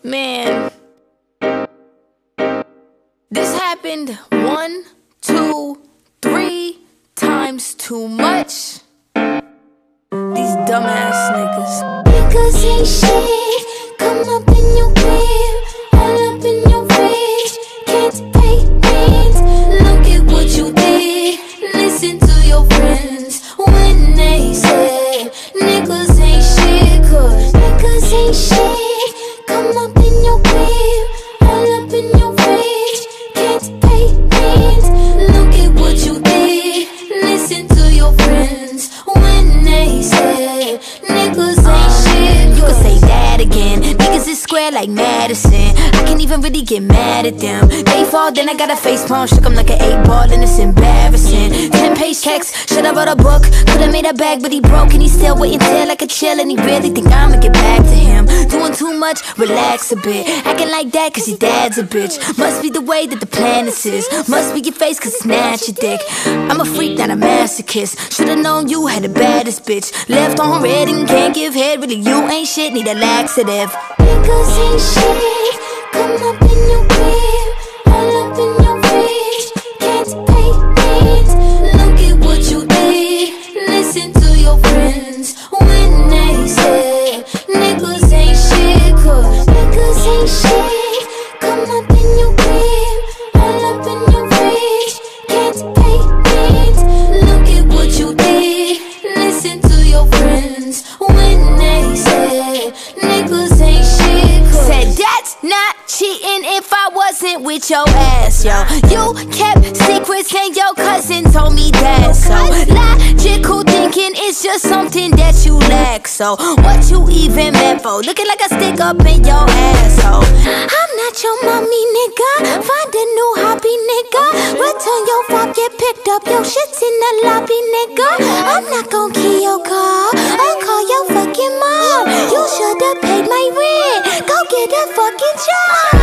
Man, this happened 1, 2, 3 times too much. These dumbass niggas. Niggas ain't shit. Come up in your crib, all up in your fridge. Can't pay rent. Look at what you did. Listen to your friends when they say niggas ain't shit. Cause niggas ain't shit. Come up in your crib, all up in your fridge. Can't pay rent. Look at what you did. Listen to your friends when they say niggas ain't shit. You can say that again. Niggas is square like Madison. I can't even really get mad at them. They fall, then I got a face palm. Shook 'em like an 8-ball and it's embarrassing. 10-page checks, should've wrote a book. Could've made a bag, but he broke and he's still waiting till like a chill. And he really think I'ma get back to him. Doing too much, relax a bit. Acting like that cause your dad's a bitch. Must be the way that the planet is. Must be your face cause it's snatch your dick. I'm a freak, not a masochist. Should've known you had the baddest bitch. Left on red and can't give head. Really you ain't shit, need a laxative. Niggas ain't shit. Come up in your crib, all up in your fridge. Can't pay rent. Look at what you did. Listen to your friends when they say niggas ain't shit. Cause niggas ain't shit. Come up in your crib, all up in your fridge. Can't pay rent. Look at what you did. Listen to your friends when they say niggas ain't shit. Said that's not cheating if I wasn't with your ass, yo. You kept secrets and your cousin told me that. So logical thinking is just something that you lack. So what you even meant for? Looking like a stick up in your asshole. I'm not your mommy, nigga. Find a new hobby, nigga. Return your phone, get picked up. Your shit's in the lobby, nigga. I'm not gon' key your car. I'll call your fucking mom. You should've paid my rent. Go get a fucking job.